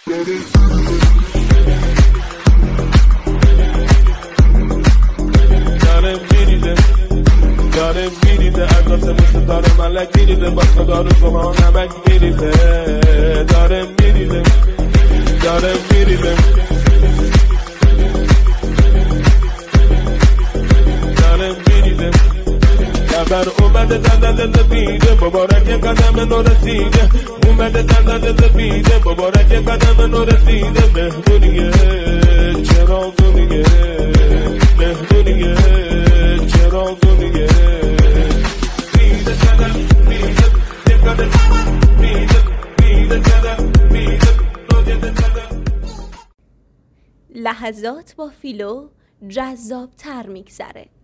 داره میریزه اگرسه مثل داره ملک میریزه با صدارو شما نمک میریزه داره میریزه داره میریزه داره میریزه خبر اومده دندان سفیده مبارک قدم نو رسیده اومده دندان سفیده مبارک قدم نو رسیده مهمونیه چراغونیه مهمونیه چراغونیه میده چدر میده دقیقه میده چدر میده رویده چدر. لحظات با فیلو جذاب تر میگذره.